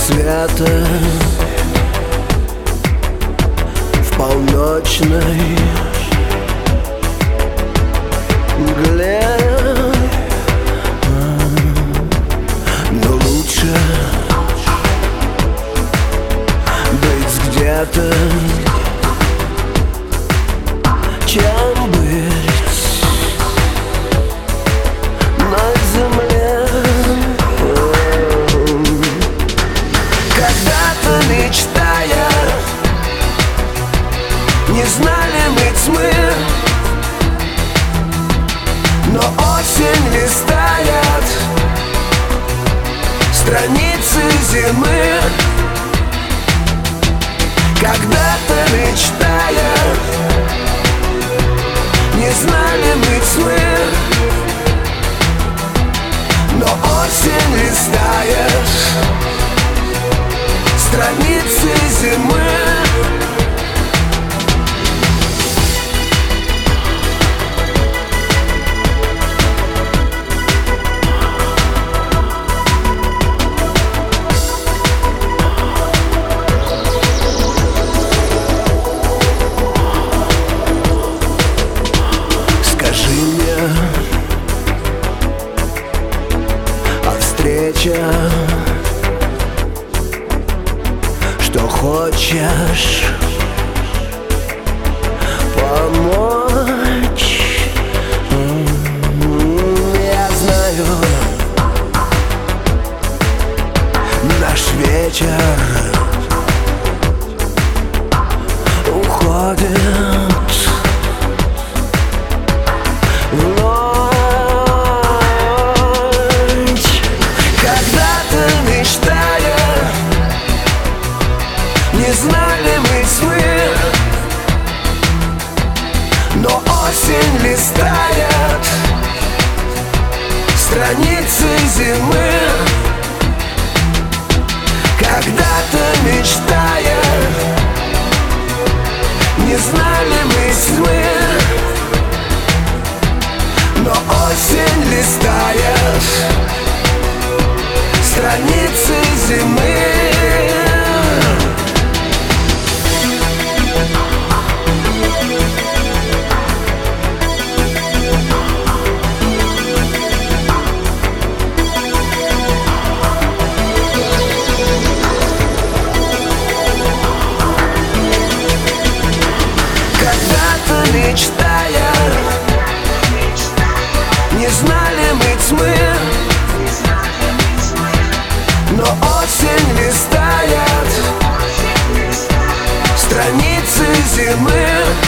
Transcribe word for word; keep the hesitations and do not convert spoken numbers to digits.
света в полночной мгле. Но лучше быть где-то, чем быть на земле. Когда-то мечтая, не знали мы тьмы, но осень листает страницы зимы. Когда-то мечтая, не знали мы тьмы, но осень листает страницы зимы. Что хочешь помочь, я знаю, наш вечер уходит в ночь. Не знали мы тьмы, но осень листает страницы зимы. Когда-то мечтая, не знали мы тьмы, но осень листает страницы зимы. Мечтая, не знали мы тьмы, но осень листает страницы зимы.